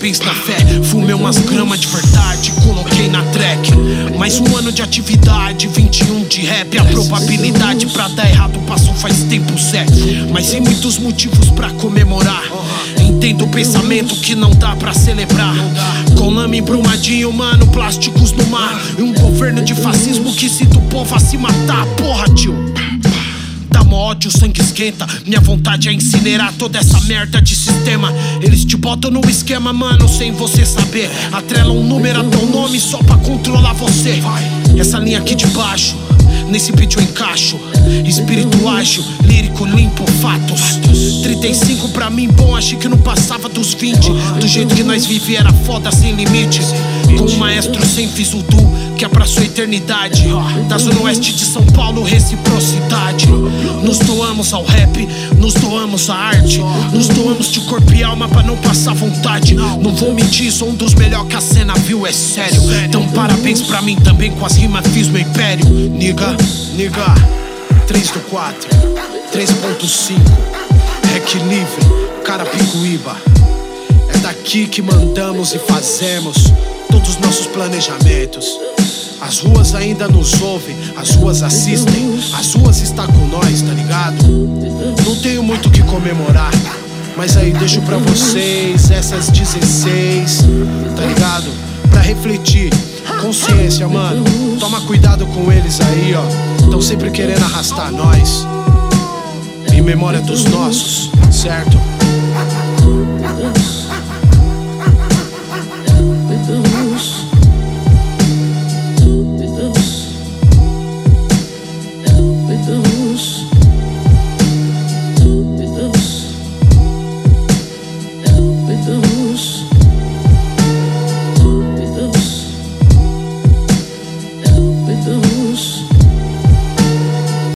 parabéns na fé. Fumei umas gramas de verdade, coloquei na track. Mais um ano de atividade, 21 de rap. A probabilidade pra dar errado passou faz tempo, Zé. Mas tem muitos motivos pra comemorar. Entendo o pensamento que não dá pra celebrar. Com lama embrumadinho, mano, plásticos no mar. E um governo de fascismo que cita o povo a se matar. Porra, tio, dá mó ódio, o sangue esquenta. Minha vontade é incinerar toda essa merda de sistema. Eles te botam no esquema, mano, sem você saber. Atrelam um número a teu nome só pra controlar você. Essa linha aqui de baixo, nesse beat eu encaixo. Espírito ágil, lírico limpo, fatos. 35 pra mim bom, achei que não passava dos 20. Do jeito que nós vive era foda sem limite. Com um maestro sem fisudu, que abraçou a eternidade. Da zona oeste de São Paulo, reciprocidade. Nos doamos ao rap, nos doamos à arte. Nos doamos de corpo e alma pra não passar vontade. Não vou mentir, sou um dos melhores que a cena viu, é sério. Então parabéns pra mim também, com as rimas fiz meu império. Niga, 3 do 4, 3.5, Rec livre, Carapicuíba. É daqui que mandamos e fazemos todos os nossos planejamentos. As ruas ainda nos ouvem, as ruas assistem, as ruas estão com nós, tá ligado? Não tenho muito o que comemorar, mas aí deixo pra vocês essas 16, tá ligado? Pra refletir, consciência, mano. Toma cuidado com eles aí, ó. Tão sempre querendo arrastar nós. Em memória dos nossos, certo? With the